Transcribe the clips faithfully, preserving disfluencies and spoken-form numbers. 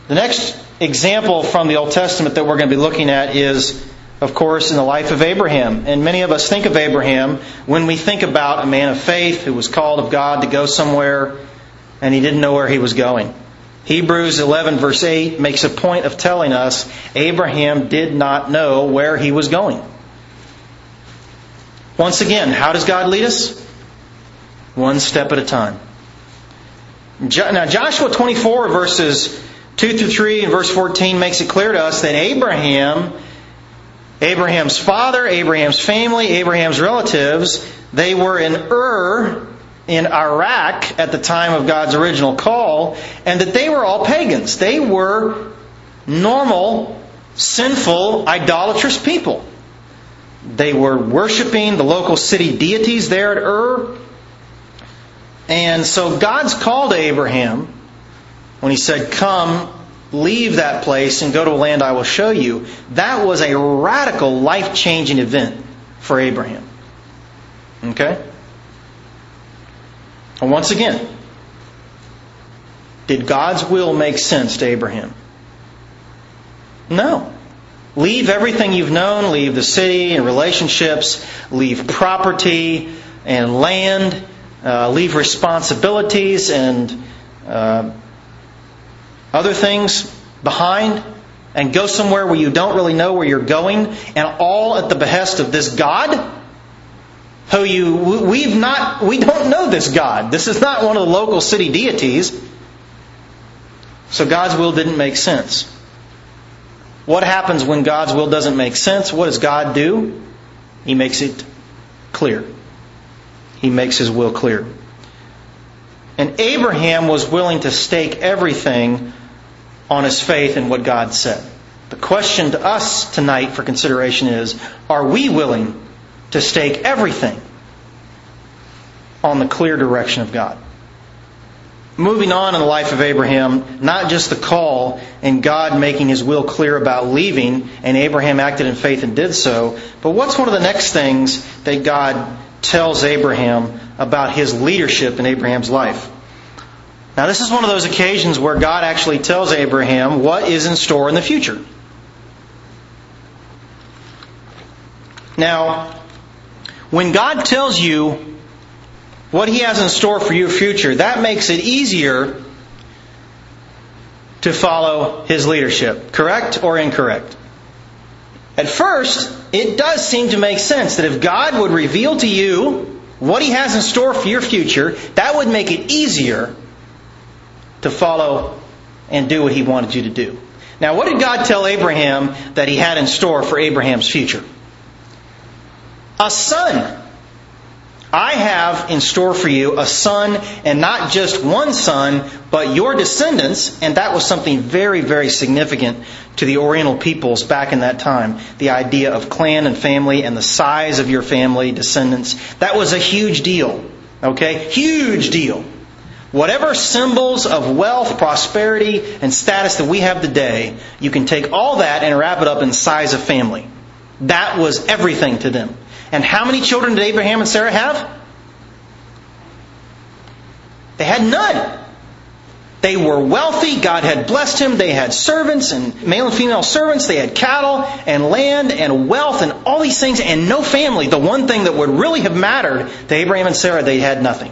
The next example from the Old Testament that we're going to be looking at is, of course, in the life of Abraham. And many of us think of Abraham when we think about a man of faith who was called of God to go somewhere and he didn't know where he was going. Hebrews eleven verse eight makes a point of telling us Abraham did not know where he was going. Once again, how does God lead us? One step at a time. Now, Joshua twenty-four verses two through three and verse fourteen makes it clear to us that Abraham, Abraham's father, Abraham's family, Abraham's relatives, they were in Ur in Iraq at the time of God's original call, and that they were all pagans. They were normal, sinful, idolatrous people. They were worshiping the local city deities there at Ur. And so God's call to Abraham, when He said, "Come, leave that place and go to a land I will show you," that was a radical, life-changing event for Abraham. Okay? And once again, did God's will make sense to Abraham? No. Leave everything you've known, leave the city and relationships, leave property and land, uh, leave responsibilities and uh, other things behind, and go somewhere where you don't really know where you're going, and all at the behest of this God? Who you we've not we don't know this God. This is not one of the local city deities. So God's will didn't make sense. What happens when God's will doesn't make sense? What does God do? He makes it clear. He makes His will clear. And Abraham was willing to stake everything on his faith in what God said. The question to us tonight for consideration is, are we willing to stake everything on the clear direction of God? Moving on in the life of Abraham, not just the call and God making His will clear about leaving, and Abraham acted in faith and did so, but what's one of the next things that God tells Abraham about His leadership in Abraham's life? Now, this is one of those occasions where God actually tells Abraham what is in store in the future. Now, when God tells you what He has in store for your future, that makes it easier to follow His leadership. Correct or incorrect? At first, it does seem to make sense that if God would reveal to you what He has in store for your future, that would make it easier to follow and do what He wanted you to do. Now, what did God tell Abraham that He had in store for Abraham's future? A son. I have in store for you a son, and not just one son, but your descendants. And that was something very, very significant to the Oriental peoples back in that time. The idea of clan and family and the size of your family descendants. That was a huge deal. Okay? Huge deal. Whatever symbols of wealth, prosperity, and status that we have today, you can take all that and wrap it up in size of family. That was everything to them. And how many children did Abraham and Sarah have? They had none. They were wealthy. God had blessed him. They had servants and male and female servants. They had cattle and land and wealth and all these things, and no family. The one thing that would really have mattered to Abraham and Sarah, they had nothing.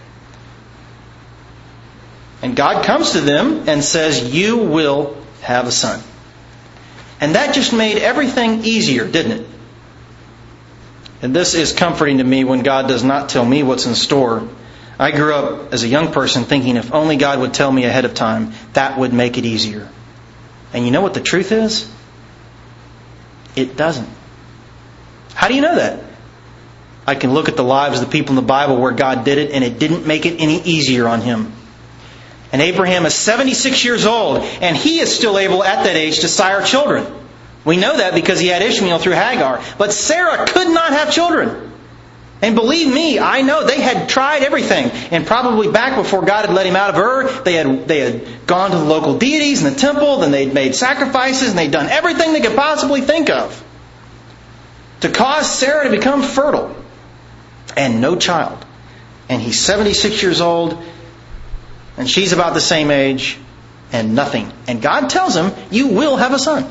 And God comes to them and says, "You will have a son." And that just made everything easier, didn't it? And this is comforting to me when God does not tell me what's in store. I grew up as a young person thinking if only God would tell me ahead of time, that would make it easier. And you know what the truth is? It doesn't. How do you know that? I can look at the lives of the people in the Bible where God did it, and it didn't make it any easier on him. And Abraham is seventy-six years old, and he is still able at that age to sire children. We know that because he had Ishmael through Hagar. But Sarah could not have children. And believe me, I know they had tried everything. And probably back before God had let him out of Ur, they had they had gone to the local deities in the temple, then they'd made sacrifices, and they'd done everything they could possibly think of to cause Sarah to become fertile. And no child. And he's seventy-six years old, and she's about the same age. and nothing. And God tells him, you will have a son.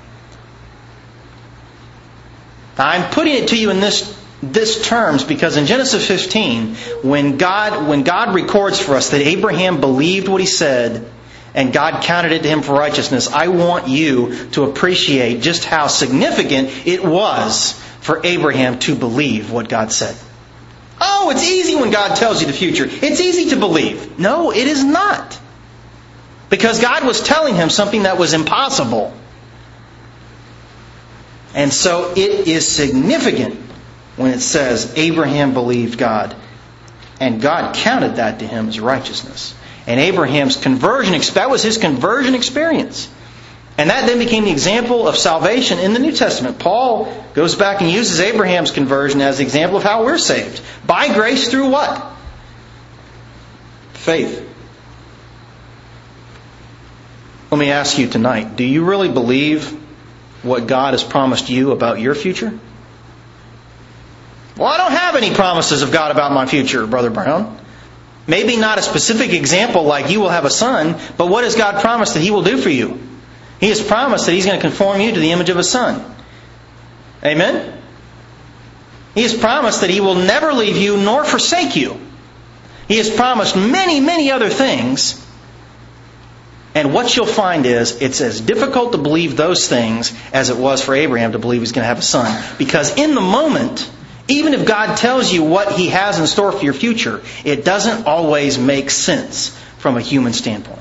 Now, I'm putting it to you in this this terms because in Genesis fifteen, when God when God records for us that Abraham believed what he said and God counted it to him for righteousness, I want you to appreciate just how significant it was for Abraham to believe what God said. Oh, it's easy when God tells you the future. It's easy to believe. No, it is not. Because God was telling him something that was impossible. And so it is significant when it says Abraham believed God, and God counted that to him as righteousness. And Abraham's conversion, that was his conversion experience. And that then became the example of salvation in the New Testament. Paul goes back and uses Abraham's conversion as the example of how we're saved. By grace through what? Faith. Let me ask you tonight, do you really believe what God has promised you about your future? Well, I don't have any promises of God about my future, Brother Brown. Maybe not a specific example like you will have a son, but what has God promised that He will do for you? He has promised that He's going to conform you to the image of a son. Amen? He has promised that He will never leave you nor forsake you. He has promised many, many other things. And what you'll find is, it's as difficult to believe those things as it was for Abraham to believe he's going to have a son. Because in the moment, even if God tells you what He has in store for your future, it doesn't always make sense from a human standpoint.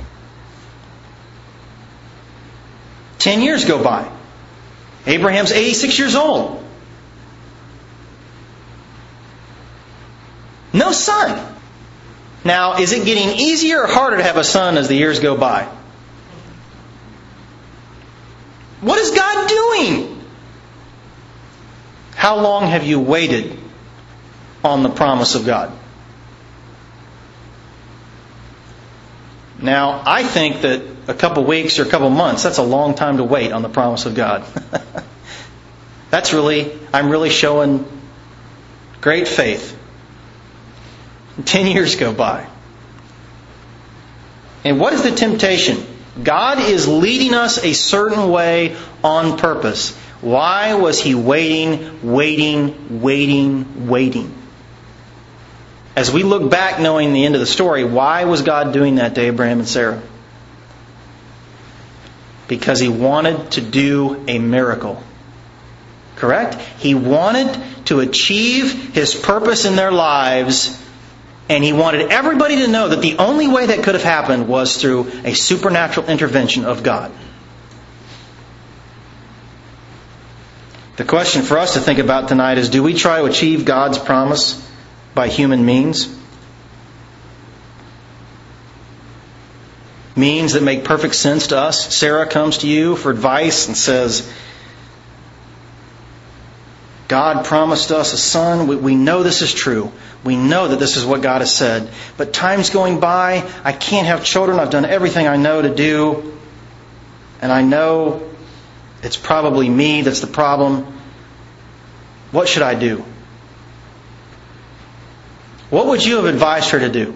Ten years go by. Abraham's eighty-six years old. No son. Now, is it getting easier or harder to have a son as the years go by? What is God doing? How long have you waited on the promise of God? Now, I think that a couple weeks or a couple months, that's a long time to wait on the promise of God. That's really, I'm really showing great faith. Ten years go by. And what is the temptation? God is leading us a certain way on purpose. Why was He waiting, waiting, waiting, waiting? As we look back knowing the end of the story, why was God doing that to Abraham and Sarah? Because He wanted to do a miracle. Correct? He wanted to achieve His purpose in their lives, and He wanted everybody to know that the only way that could have happened was through a supernatural intervention of God. The question for us to think about tonight is, do we try to achieve God's promise by human means? Means that make perfect sense to us. Sarah comes to you for advice and says, God promised us a son. We, we know this is true. We know that this is what God has said. But time's going by. I can't have children. I've done everything I know to do. And I know it's probably me that's the problem. What should I do? What would you have advised her to do?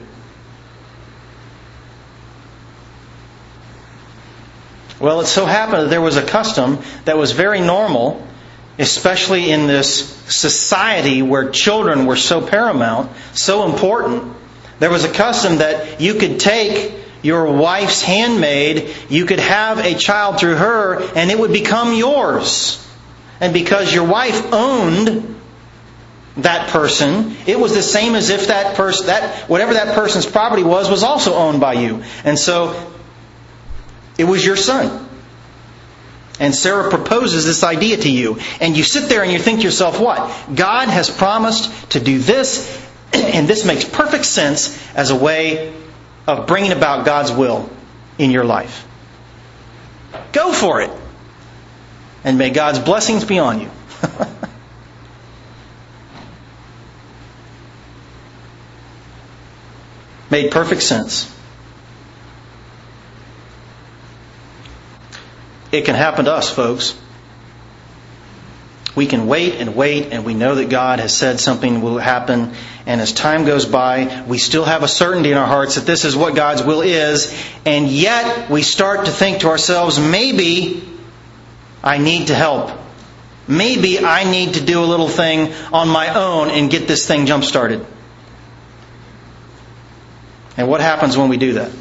Well, it so happened that there was a custom that was very normal, especially in this society where children were so paramount, so important. There was a custom that you could take your wife's handmaid, you could have a child through her, and it would become yours. And because your wife owned that person, it was the same as if that person, that whatever that person's property was, was also owned by you. And so it was your son. And Sarah proposes this idea to you. And you sit there and you think to yourself, what? God has promised to do this, and this makes perfect sense as a way of bringing about God's will in your life. Go for it. And may God's blessings be on you. Made perfect sense. It can happen to us, folks. We can wait and wait, and we know that God has said something will happen. And as time goes by, we still have a certainty in our hearts that this is what God's will is. And yet we start to think to ourselves, maybe I need to help. Maybe I need to do a little thing on my own and get this thing jump-started. And what happens when we do that?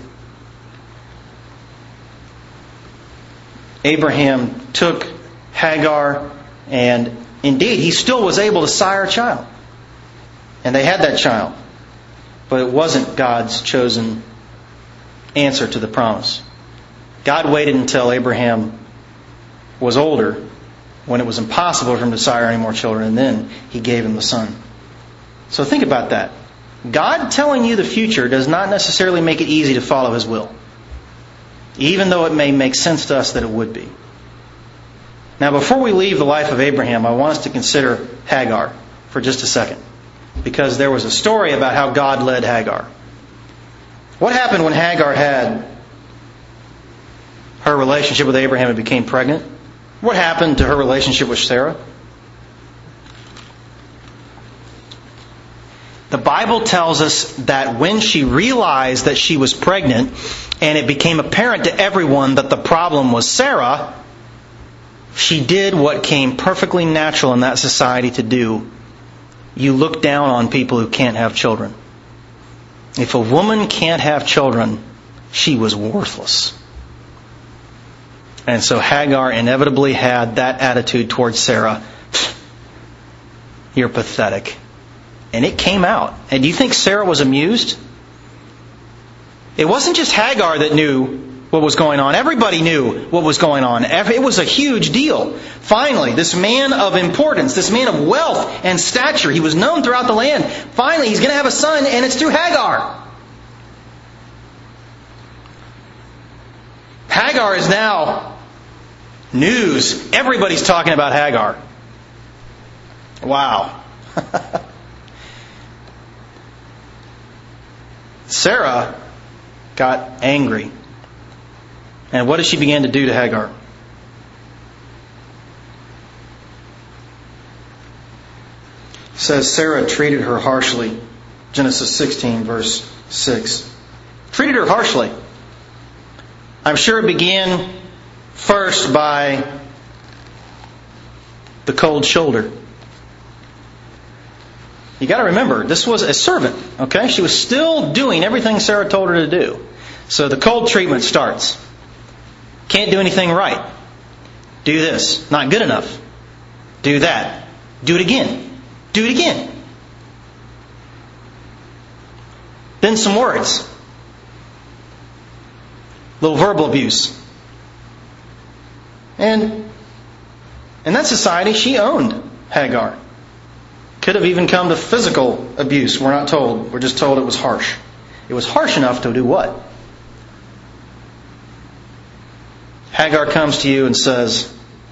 Abraham took Hagar, and indeed, he still was able to sire a child. And they had that child. But it wasn't God's chosen answer to the promise. God waited until Abraham was older, when it was impossible for him to sire any more children, and then He gave him the son. So think about that. God telling you the future does not necessarily make it easy to follow His will, even though it may make sense to us that it would be. Now, before we leave the life of Abraham, I want us to consider Hagar for just a second, because there was a story about how God led Hagar. What happened when Hagar had her relationship with Abraham and became pregnant? What happened to her relationship with Sarah? The Bible tells us that when she realized that she was pregnant, and it became apparent to everyone that the problem was Sarah, she did what came perfectly natural in that society to do. You look down on people who can't have children. If a woman can't have children, she was worthless. And so Hagar inevitably had that attitude towards Sarah. You're pathetic. And it came out. And do you think Sarah was amused? It wasn't just Hagar that knew what was going on. Everybody knew what was going on. It was a huge deal. Finally, this man of importance, this man of wealth and stature, he was known throughout the land. Finally, he's going to have a son, and it's through Hagar. Hagar is now news. Everybody's talking about Hagar. Wow. Sarah got angry. And what did she begin to do to Hagar? It says Sarah treated her harshly. Genesis sixteen, verse six. Treated her harshly. I'm sure it began first by the cold shoulder. You got to remember, this was a servant, okay? She was still doing everything Sarah told her to do. So the cold treatment starts. Can't do anything right. Do this. Not good enough. Do that. Do it again. Do it again. Then some words. Little verbal abuse. And in that society, she owned Hagar. Could have even come to physical abuse. We're not told. We're just told it was harsh. It was harsh enough to do what? Hagar comes to you and says,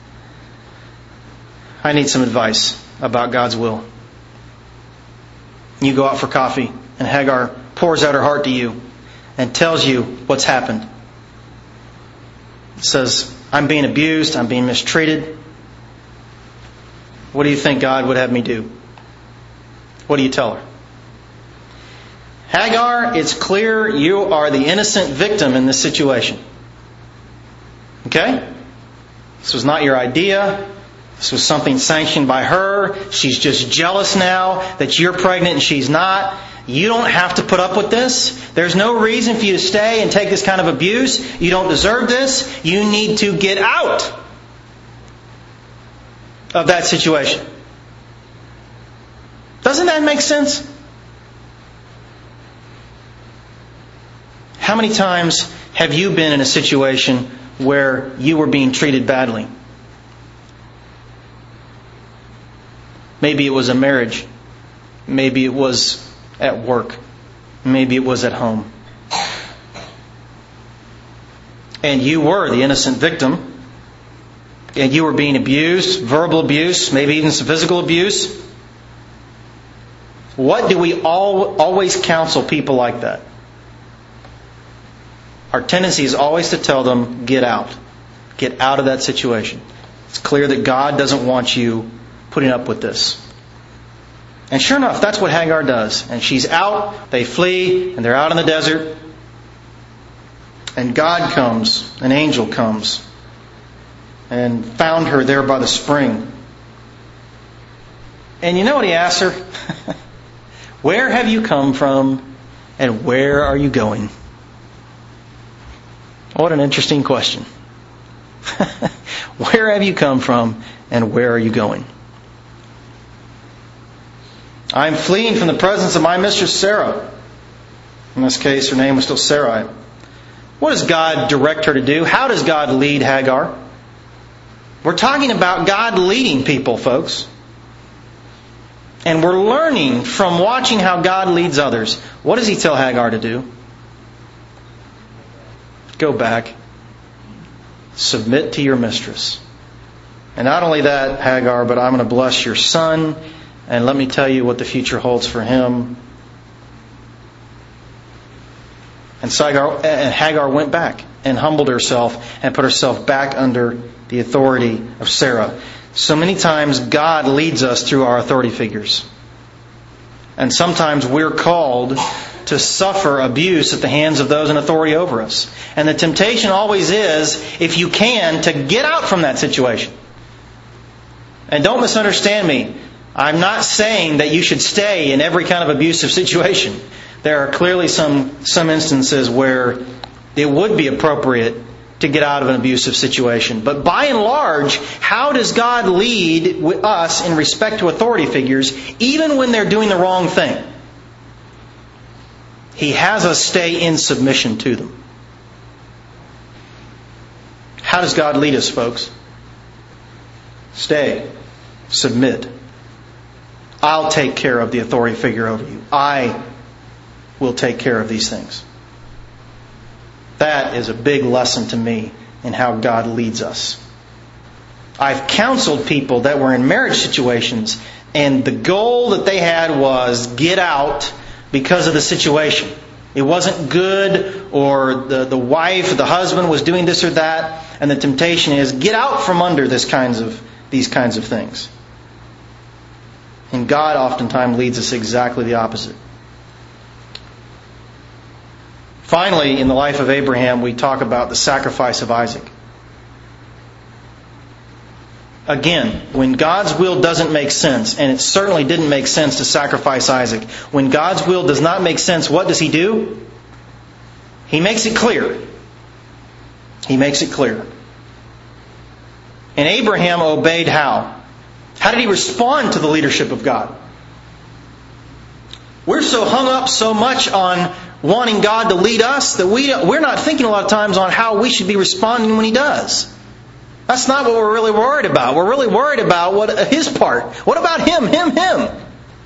I need some advice about God's will. You go out for coffee, and Hagar pours out her heart to you and tells you what's happened. It says, I'm being abused, I'm being mistreated. What do you think God would have me do? What do you tell her? Hagar, it's clear you are the innocent victim in this situation. Okay? This was not your idea. This was something sanctioned by her. She's just jealous now that you're pregnant and she's not. You don't have to put up with this. There's no reason for you to stay and take this kind of abuse. You don't deserve this. You need to get out of that situation. Doesn't that make sense? How many times have you been in a situation where you were being treated badly? Maybe it was a marriage. Maybe it was at work. Maybe it was at home. And you were the innocent victim. And you were being abused, verbal abuse, maybe even some physical abuse. What do we all, always counsel people like that? Our tendency is always to tell them, get out. Get out of that situation. It's clear that God doesn't want you putting up with this. And sure enough, that's what Hagar does. And she's out, they flee, and they're out in the desert. And God comes, an angel comes, and found her there by the spring. And you know what he asks her? Where have you come from, and where are you going? What an interesting question. Where have you come from, and where are you going? I am fleeing from the presence of my mistress Sarah. In this case, her name was still Sarai. What does God direct her to do? How does God lead Hagar? We're talking about God leading people, folks. And we're learning from watching how God leads others. What does He tell Hagar to do? Go back. Submit to your mistress. And not only that, Hagar, but I'm going to bless your son. And let me tell you what the future holds for him. And Hagar went back and humbled herself and put herself back under the authority of Sarah. So many times God leads us through our authority figures. And sometimes we're called to suffer abuse at the hands of those in authority over us. And the temptation always is, if you can, to get out from that situation. And don't misunderstand me. I'm not saying that you should stay in every kind of abusive situation. There are clearly some, some instances where it would be appropriate to get out of an abusive situation. But by and large, how does God lead us in respect to authority figures, even when they're doing the wrong thing? He has us stay in submission to them. How does God lead us, folks? Stay. Submit. I'll take care of the authority figure over you. I will take care of these things. That is a big lesson to me in how God leads us. I've counseled people that were in marriage situations, and the goal that they had was get out because of the situation. It wasn't good, or the, the wife or the husband was doing this or that, and the temptation is get out from under this kinds of these kinds of things. And God oftentimes leads us exactly the opposite. Finally, in the life of Abraham, we talk about the sacrifice of Isaac. Again, when God's will doesn't make sense, and it certainly didn't make sense to sacrifice Isaac, when God's will does not make sense, what does He do? He makes it clear. He makes it clear. And Abraham obeyed how? How did he respond to the leadership of God? We're so hung up so much on wanting God to lead us that we, we're not thinking a lot of times on how we should be responding when He does. That's not what we're really worried about. We're really worried about what His part. What about Him, Him, Him?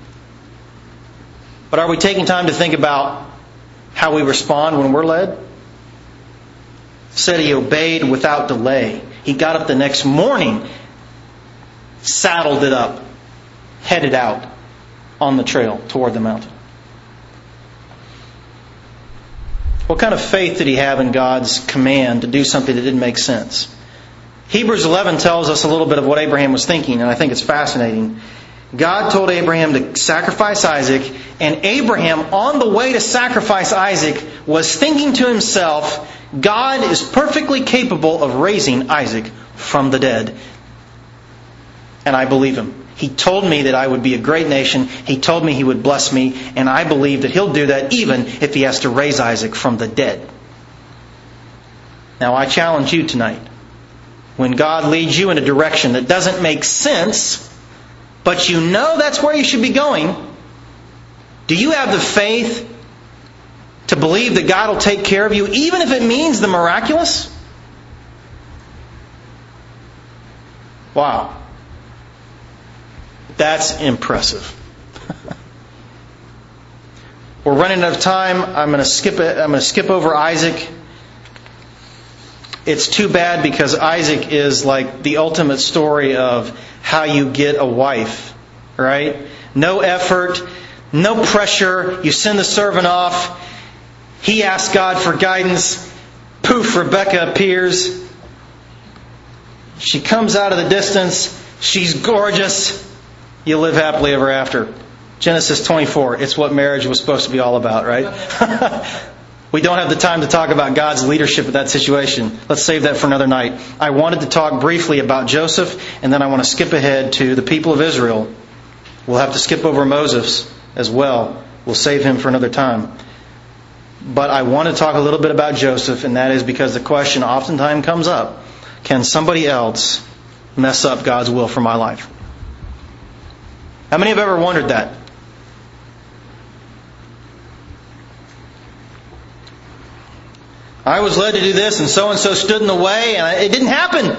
But are we taking time to think about how we respond when we're led? It said he obeyed without delay. He got up the next morning, saddled it up, headed out on the trail toward the mountain. What kind of faith did he have in God's command to do something that didn't make sense? Hebrews eleven tells us a little bit of what Abraham was thinking, and I think it's fascinating. God told Abraham to sacrifice Isaac, and Abraham, on the way to sacrifice Isaac, was thinking to himself, God is perfectly capable of raising Isaac from the dead. And I believe him. He told me that I would be a great nation. He told me He would bless me. And I believe that He'll do that even if He has to raise Isaac from the dead. Now I challenge you tonight. When God leads you in a direction that doesn't make sense, but you know that's where you should be going, do you have the faith to believe that God will take care of you, even if it means the miraculous? Wow. That's impressive. We're running out of time. I'm going to skip it. I'm going to skip over Isaac. It's too bad because Isaac is like the ultimate story of how you get a wife, right? No effort, no pressure. You send the servant off. He asks God for guidance. Poof, Rebecca appears. She comes out of the distance. She's gorgeous. you live happily ever after. Genesis twenty-four, it's what marriage was supposed to be all about, right? We don't have the time to talk about God's leadership in that situation. Let's save that for another night. I wanted to talk briefly about Joseph, and then I want to skip ahead to the people of Israel. We'll have to skip over Moses as well. We'll save him for another time. But I want to talk a little bit about Joseph, and that is because the question oftentimes comes up, can somebody else mess up God's will for my life? How many have ever wondered that? I was led to do this, and so-and-so stood in the way, and it didn't happen.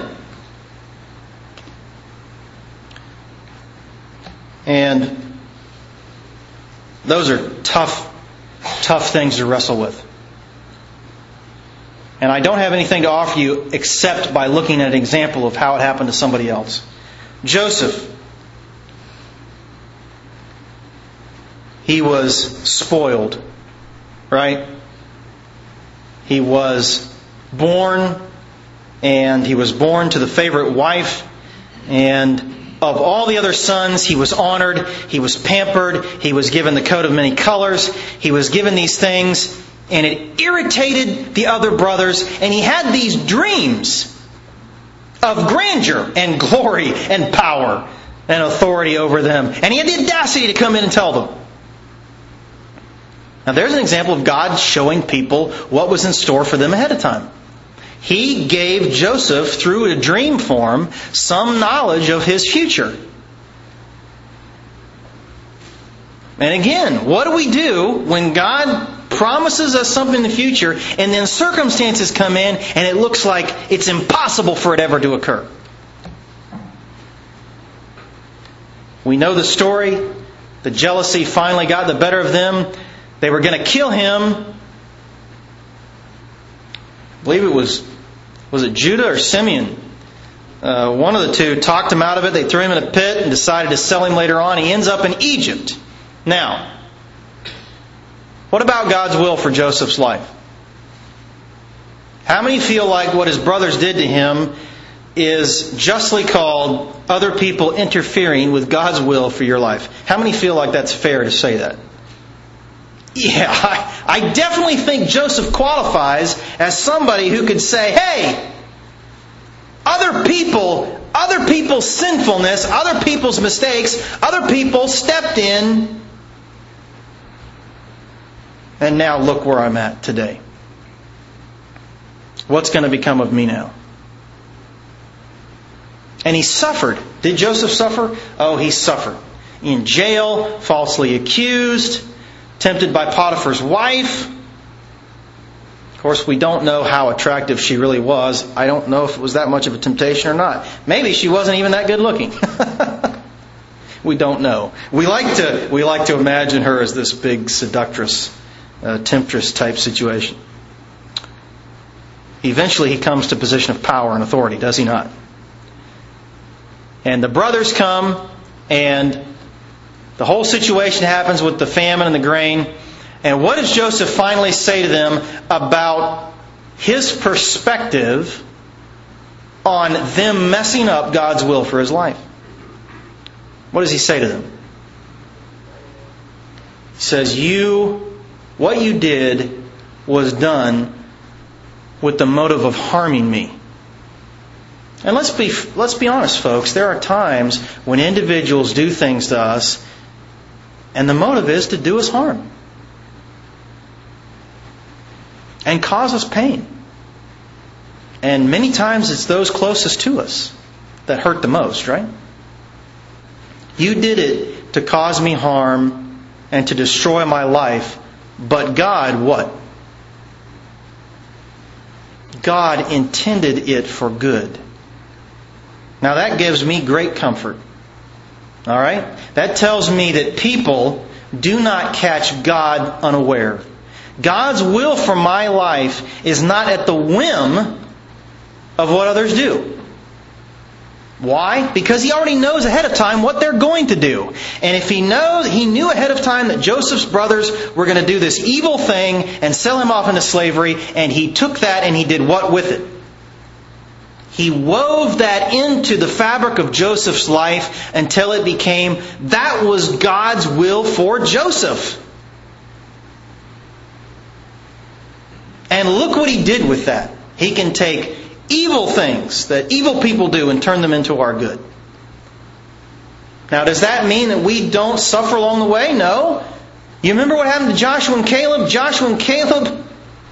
And those are tough, tough things to wrestle with. And I don't have anything to offer you except by looking at an example of how it happened to somebody else. Joseph. He was spoiled, right? He was born, and he was born to the favorite wife, and of all the other sons, he was honored, he was pampered, he was given the coat of many colors, he was given these things, and it irritated the other brothers, and he had these dreams of grandeur and glory and power and authority over them. And he had the audacity to come in and tell them. Now there's an example of God showing people what was in store for them ahead of time. He gave Joseph, through a dream form, some knowledge of his future. And again, what do we do when God promises us something in the future and then circumstances come in and it looks like it's impossible for it ever to occur? We know the story. The jealousy finally got the better of them. They were going to kill him. I believe it was, was it Judah or Simeon? Uh, one of the two talked him out of it. They threw him in a pit and decided to sell him later on. He ends up in Egypt. Now, what about God's will for Joseph's life? How many feel like what his brothers did to him is justly called other people interfering with God's will for your life? How many feel like that's fair to say that? Yeah, I, I definitely think Joseph qualifies as somebody who could say, hey, other people, other people's sinfulness, other people's mistakes, other people stepped in, and now look where I'm at today. What's going to become of me now? And he suffered. Did Joseph suffer? Oh, he suffered. In jail, falsely accused, tempted by Potiphar's wife. Of course, we don't know how attractive she really was. I don't know if it was that much of a temptation or not. Maybe she wasn't even that good looking. We don't know. We like to we like to imagine her as this big seductress, uh, temptress type situation. Eventually, he comes to a position of power and authority, does he not? And the brothers come, and the whole situation happens with the famine and the grain. And what does Joseph finally say to them about his perspective on them messing up God's will for his life? What does he say to them? He says, "You, what you did was done with the motive of harming me." And let's be let's be honest, folks. There are times when individuals do things to us, and the motive is to do us harm and cause us pain. And many times it's those closest to us that hurt the most, right? You did it to cause me harm and to destroy my life, but God, what? God intended it for good. Now that gives me great comfort. All right? That tells me that people do not catch God unaware. God's will for my life is not at the whim of what others do. Why? Because He already knows ahead of time what they're going to do. And if He knows, He knew ahead of time that Joseph's brothers were going to do this evil thing and sell him off into slavery, and He took that and He did what with it? He wove that into the fabric of Joseph's life until it became, that was God's will for Joseph. And look what He did with that. He can take evil things that evil people do and turn them into our good. Now, does that mean that we don't suffer along the way? No. You remember what happened to Joshua and Caleb? Joshua and Caleb.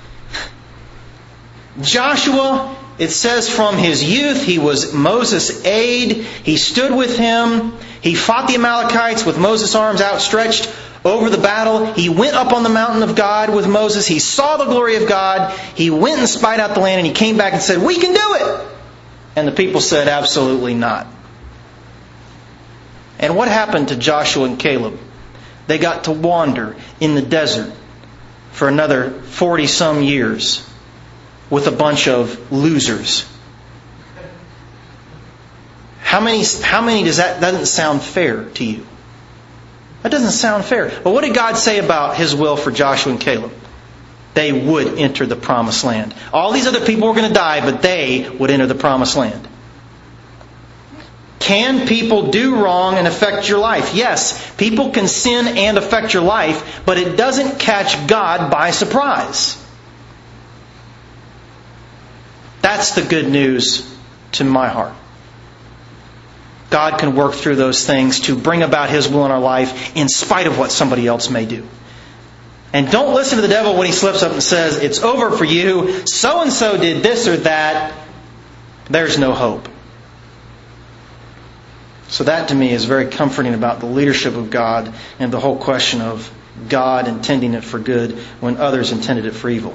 Joshua, it says from his youth, he was Moses' aide. He stood with him. He fought the Amalekites with Moses' arms outstretched over the battle. He went up on the mountain of God with Moses. He saw the glory of God. He went and spied out the land, and he came back and said, "We can do it." And the people said, "Absolutely not." And what happened to Joshua and Caleb? They got to wander in the desert for another forty some years with a bunch of losers. How many, how many does that, that doesn't sound fair to you? That doesn't sound fair. But what did God say about His will for Joshua and Caleb? They would enter the promised land. All these other people were going to die, but they would enter the promised land. Can people do wrong and affect your life? Yes, people can sin and affect your life, but it doesn't catch God by surprise. That's the good news to my heart. God can work through those things to bring about His will in our life in spite of what somebody else may do. And don't listen to the devil when he slips up and says, "It's over for you. So-and-so did this or that." There's no hope. So that to me is very comforting about the leadership of God and the whole question of God intending it for good when others intended it for evil.